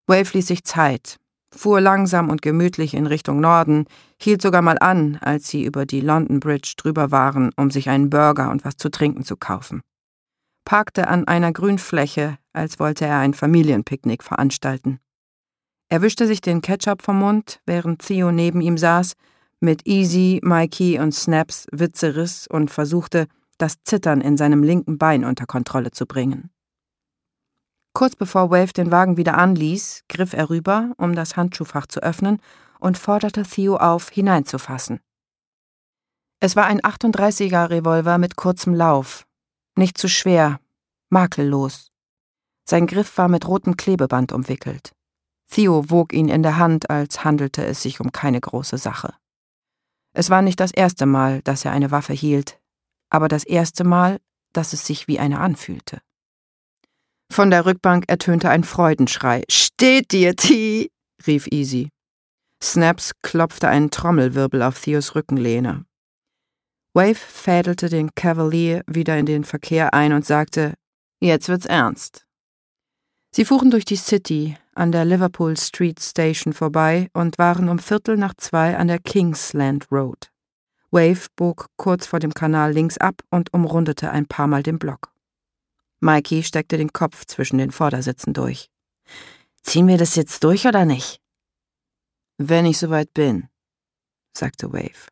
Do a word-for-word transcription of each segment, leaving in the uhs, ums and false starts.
Wave ließ sich Zeit, fuhr langsam und gemütlich in Richtung Norden, hielt sogar mal an, als sie über die London Bridge drüber waren, um sich einen Burger und was zu trinken zu kaufen. Parkte an einer Grünfläche, als wollte er ein Familienpicknick veranstalten. Er wischte sich den Ketchup vom Mund, während Theo neben ihm saß, mit Easy, Mikey und Snaps Witze riss und versuchte, das Zittern in seinem linken Bein unter Kontrolle zu bringen. Kurz bevor Wave den Wagen wieder anließ, griff er rüber, um das Handschuhfach zu öffnen, und forderte Theo auf, hineinzufassen. Es war ein achtunddreißiger Revolver mit kurzem Lauf, nicht zu schwer, makellos. Sein Griff war mit rotem Klebeband umwickelt. Theo wog ihn in der Hand, als handelte es sich um keine große Sache. Es war nicht das erste Mal, dass er eine Waffe hielt, aber das erste Mal, dass es sich wie eine anfühlte. Von der Rückbank ertönte ein Freudenschrei. »Steht dir, T!« rief Easy. Snaps klopfte einen Trommelwirbel auf Theos Rückenlehne. Wave fädelte den Cavalier wieder in den Verkehr ein und sagte, »Jetzt wird's ernst.« Sie fuhren durch die City, an der Liverpool Street Station vorbei und waren um Viertel nach zwei an der Kingsland Road. Wave bog kurz vor dem Kanal links ab und umrundete ein paar Mal den Block. Mikey steckte den Kopf zwischen den Vordersitzen durch. »Ziehen wir das jetzt durch oder nicht?« »Wenn ich soweit bin«, sagte Wave.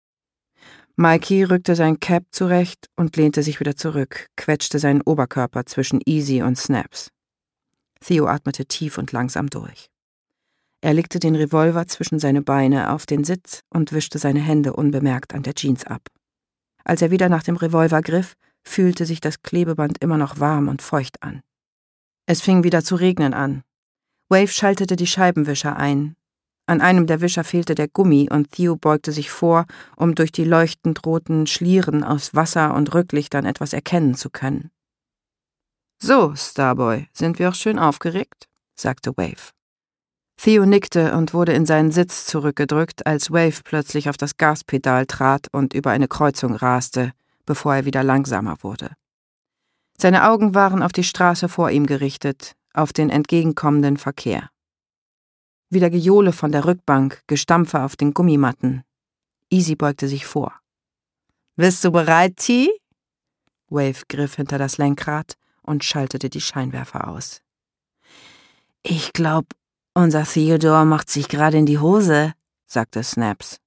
Mikey rückte sein Cap zurecht und lehnte sich wieder zurück, quetschte seinen Oberkörper zwischen Easy und Snaps. Theo atmete tief und langsam durch. Er legte den Revolver zwischen seine Beine auf den Sitz und wischte seine Hände unbemerkt an der Jeans ab. Als er wieder nach dem Revolver griff, fühlte sich das Klebeband immer noch warm und feucht an. Es fing wieder zu regnen an. Wave schaltete die Scheibenwischer ein. An einem der Wischer fehlte der Gummi und Theo beugte sich vor, um durch die leuchtend roten Schlieren aus Wasser und Rücklichtern etwas erkennen zu können. »So, Starboy, sind wir auch schön aufgeregt?« sagte Wave. Theo nickte und wurde in seinen Sitz zurückgedrückt, als Wave plötzlich auf das Gaspedal trat und über eine Kreuzung raste, bevor er wieder langsamer wurde. Seine Augen waren auf die Straße vor ihm gerichtet, auf den entgegenkommenden Verkehr. Wieder Gejohle von der Rückbank, Gestampfe auf den Gummimatten. Easy beugte sich vor. »Bist du bereit, T?« Wave griff hinter das Lenkrad und schaltete die Scheinwerfer aus. »Ich glaub, unser Theodore macht sich gerade in die Hose«, sagte Snaps.